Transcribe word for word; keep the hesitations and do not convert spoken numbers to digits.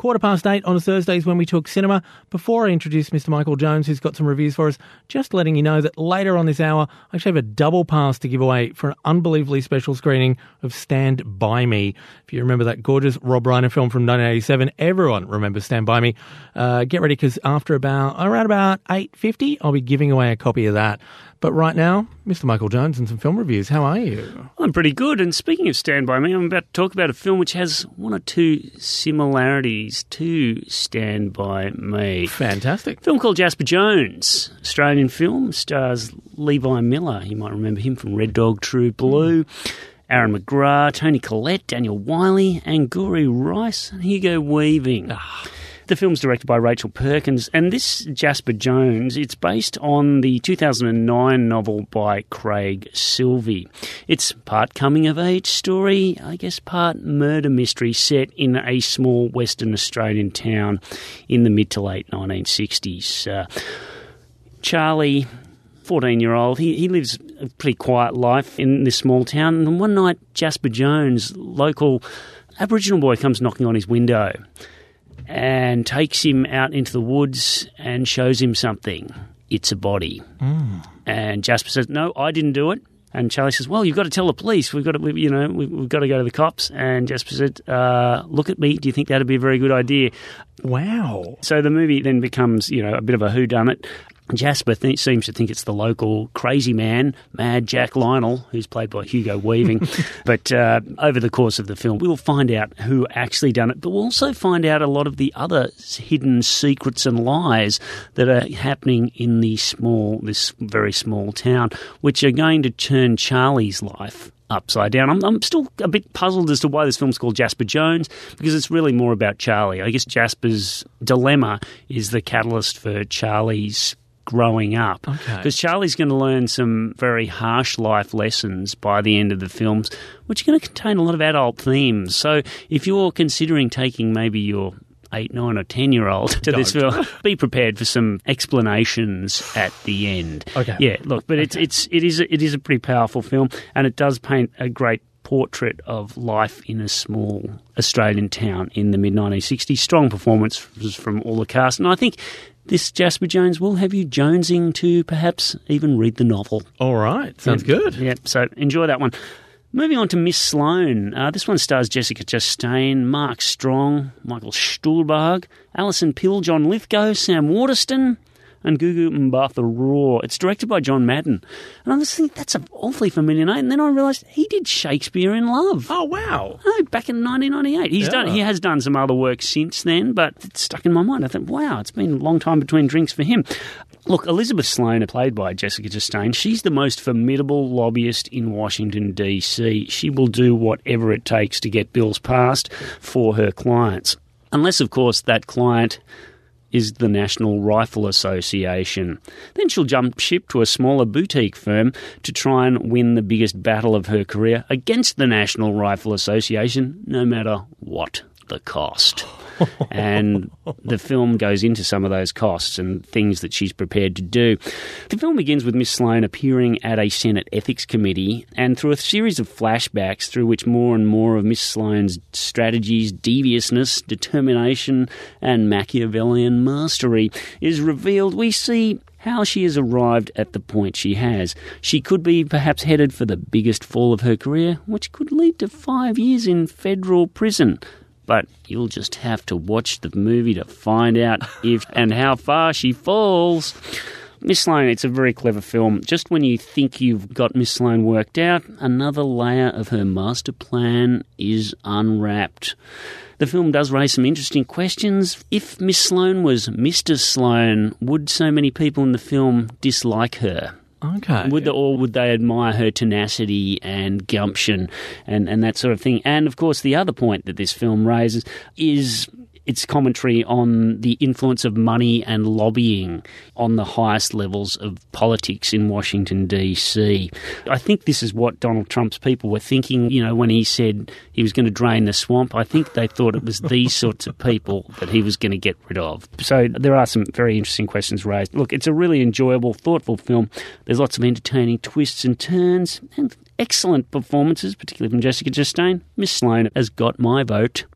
quarter past eight on a Thursday is when we talk cinema. Before I introduce Mister Michael Jones, who's got some reviews for us, just letting you know that later on this hour, I actually have a double pass to give away for an unbelievably special screening of Stand By Me. If you remember that gorgeous Rob Reiner film from nineteen eighty-seven, everyone remembers Stand By Me. Uh, get ready, because after about, around about eight fifty, I'll be giving away a copy of that. But right now, Mister Michael Jones and some film reviews. How are you? I'm pretty good. And speaking of Stand By Me, I'm about to talk about a film which has one or two similarities to Stand By Me. Fantastic. A film called Jasper Jones, Australian film, stars Levi Miller. You might remember him from Red Dog, True Blue. Mm. Aaron McGrath, Tony Collette, Daniel Wiley, Angourie Rice, and Hugo Weaving. Ah. The film's directed by Rachel Perkins, and this Jasper Jones, it's based on the two thousand nine novel by Craig Silvey. It's part coming-of-age story, I guess part murder mystery set in a small Western Australian town in the mid to late nineteen sixties. Uh, Charlie, fourteen-year-old, he, he lives a pretty quiet life in this small town, and one night Jasper Jones, local Aboriginal boy, comes knocking on his window and takes him out into the woods and shows him something. It's a body. Mm. And Jasper says, no, I didn't do it. And Charlie says, well, you've got to tell the police. We've got to, we, you know, we've, we've got to go to the cops. And Jasper said, uh, look at me. Do you think that'd be a very good idea? Wow. So the movie then becomes, you know, a bit of a whodunit. Jasper th- seems to think it's the local crazy man, Mad Jack Lionel, who's played by Hugo Weaving. But uh, over the course of the film, we'll find out who actually done it, but we'll also find out a lot of the other hidden secrets and lies that are happening in the small, this very small town, which are going to turn Charlie's life upside down. I'm, I'm still a bit puzzled as to why this film's called Jasper Jones, because it's really more about Charlie. I guess Jasper's dilemma is the catalyst for Charlie's growing up. Because okay. Charlie's going to learn some very harsh life lessons by the end of the films, which are going to contain a lot of adult themes. So if you're considering taking maybe your eight, nine or ten-year-old to Don't. this film, be prepared for some explanations at the end. Okay. Yeah, look, but it's, okay. it's, it, is, it is a pretty powerful film, and it does paint a great portrait of life in a small Australian town in the mid nineteen sixties. Strong performances from all the cast, and I think this Jasper Jones will have you jonesing to perhaps even read the novel. All right. Sounds yeah, good. Yeah, so enjoy that one. Moving on to Miss Sloane. Uh, this one stars Jessica Chastain, Mark Strong, Michael Stuhlbarg, Alison Pill, John Lithgow, Sam Waterston, and Gugu Mbatha-Raw. It's directed by John Madden. And I was thinking, that's an awfully familiar name. And then I realised he did Shakespeare in Love. Oh, wow. Oh, back in nineteen ninety-eight. He's yeah. done. He has done some other work since then, but it stuck in my mind. I thought, wow, it's been a long time between drinks for him. Look, Elizabeth Sloane, played by Jessica Chastain, she's the most formidable lobbyist in Washington, D C. She will do whatever it takes to get bills passed for her clients. Unless, of course, that client is the National Rifle Association. Then she'll jump ship to a smaller boutique firm to try and win the biggest battle of her career against the National Rifle Association, no matter what the cost. And the film goes into some of those costs and things that she's prepared to do. The film begins with Miss Sloane appearing at a Senate Ethics Committee, and through a series of flashbacks through which more and more of Miss Sloane's strategies, deviousness, determination, and Machiavellian mastery is revealed, we see how she has arrived at the point she has. She could be perhaps headed for the biggest fall of her career, which could lead to five years in federal prison. But you'll just have to watch the movie to find out if and how far she falls. Miss Sloane, it's a very clever film. Just when you think you've got Miss Sloane worked out, another layer of her master plan is unwrapped. The film does raise some interesting questions. If Miss Sloane was Mister Sloane, would so many people in the film dislike her? Okay. Would they, or would they admire her tenacity and gumption and, and that sort of thing? And, of course, the other point that this film raises is its commentary on the influence of money and lobbying on the highest levels of politics in Washington, D C. I think this is what Donald Trump's people were thinking, you know, when he said he was going to drain the swamp. I think they thought it was these sorts of people that he was going to get rid of. So there are some very interesting questions raised. Look, it's a really enjoyable, thoughtful film. There's lots of entertaining twists and turns and excellent performances, particularly from Jessica Chastain. Miss Sloane has got my vote.